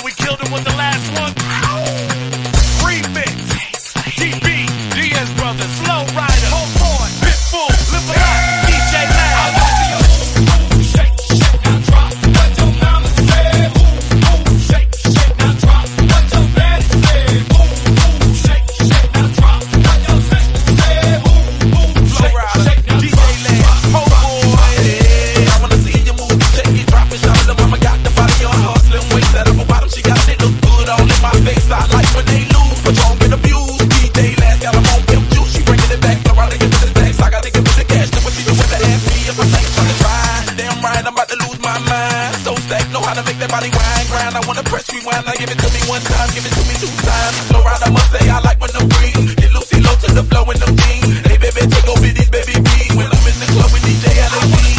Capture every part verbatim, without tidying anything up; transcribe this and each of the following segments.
we killed him with the last one. Remix. D B, D S Brothers, Flow Rider, Whole Boy, Pitbull, Live a Lot, D J Loud. I want to see you shake, shake, now drop. What your mama said. Ooh, ooh, shake, shake, now drop. What your daddy said. Ooh, ooh, shake, shake, now drop. What your sister said. Ooh, ooh, Flow Rider, D J Loud, Whole Boy. I wanna see you move, shake it, drop it, shout it. The mama got the body on her slim waist, that upper bottom she got it look good all in my face. I like when they lose, but y'all been abused. D J last got them on pimp juice, she bringing it back, flow out and give it the tax. I gotta give it the cash, then what she do with the ass me if I ain't trying to try. Damn right, I'm about to lose my mind. So stacked, know how to make that body whine, grind. I wanna press rewind, now give it to me one time, give it to me two times. Flow out, I must say I like when the breeze get loosey low to the flow in them jeans. Hey baby, take over this baby B when I'm in the club with D J L A D.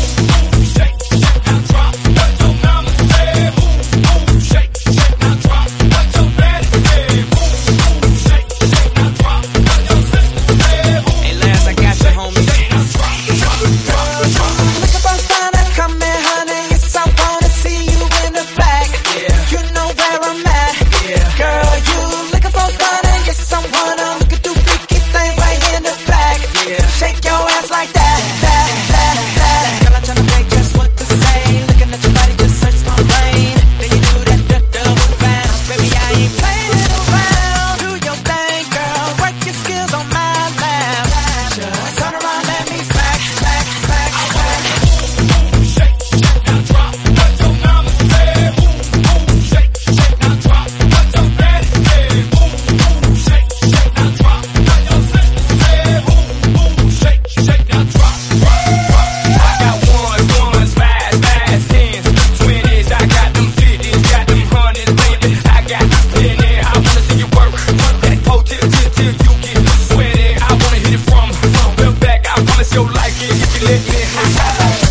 Shake your ass like that, that, that, that. Girl, I'm tryna think just what to say. Looking at your body just hurts my brain. Then you do that d double bounce, baby. I ain't playing it around. Do your thing, girl. Work your skills on my lap. Just turn around, let me smack, smack, smack, smack. Shake, shake, now drop. What your mama said. Ooh, ooh, shake, shake, now drop. What your daddy said. Ooh, ooh, shake, shake, now drop. What your sister said. Ooh, ooh, shake, shake, now drop. I got ones, ones, fives, fives, tens, twenties. I got them fifties, got them hundreds, baby. I got plenty. I wanna see you work, work that pole till, till, till you get sweaty. I wanna hit it from, from the back. I promise you'll like it if you let me.